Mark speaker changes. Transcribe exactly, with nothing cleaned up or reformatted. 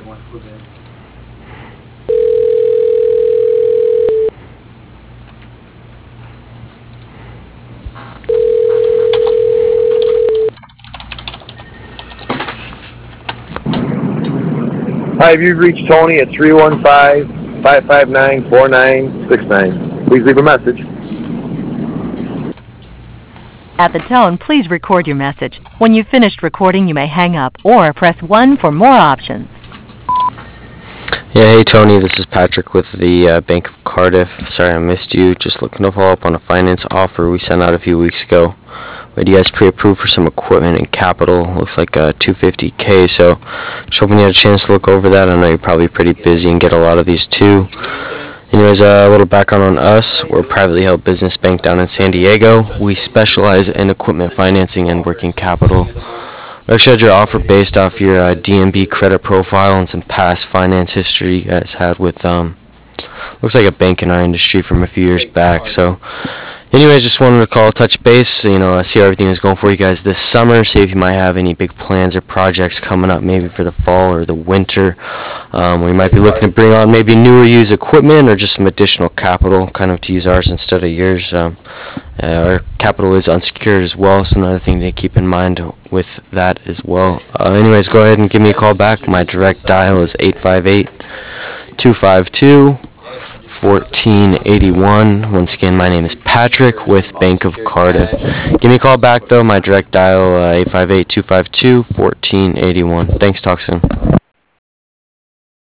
Speaker 1: want to put in.
Speaker 2: Hi, you've reached Tony at three one five, five five nine, four nine six nine. Please leave a message.
Speaker 3: At the tone, please record your message. When you've finished recording, you may hang up or press one for more options.
Speaker 4: Yeah, hey Tony, this is Patrick with the uh, Bank of Cardiff. Sorry I missed you. Just looking to follow up on a finance offer we sent out a few weeks ago. We had you guys pre-approved for some equipment and capital. Looks like uh, two hundred fifty K, so just hoping you had a chance to look over that. I know you're probably pretty busy and get a lot of these too. Anyways, uh, a little background on us. We're a privately held business bank down in San Diego. We specialize in equipment financing and working capital. We actually had your offer based off your uh, D N B credit profile and some past finance history you guys had with, um, looks like a bank in our industry from a few years back. So, anyways, just wanted to call, touch base, you know, see how everything is going for you guys this summer, see if you might have any big plans or projects coming up maybe for the fall or the winter. Um, we might be looking to bring on maybe newer used equipment or just some additional capital, kind of to use ours instead of yours. Um, uh, our capital is unsecured as well, so another thing to keep in mind with that as well. Uh, anyways, go ahead and give me a call back. My direct dial is eight five eight, two five two, fourteen eighty-one. Once again, my name is Patrick with Bank of Cardiff. Give me a call back though. My direct dial uh, eight five eight, two five two, fourteen eighty-one. Thanks, talk soon.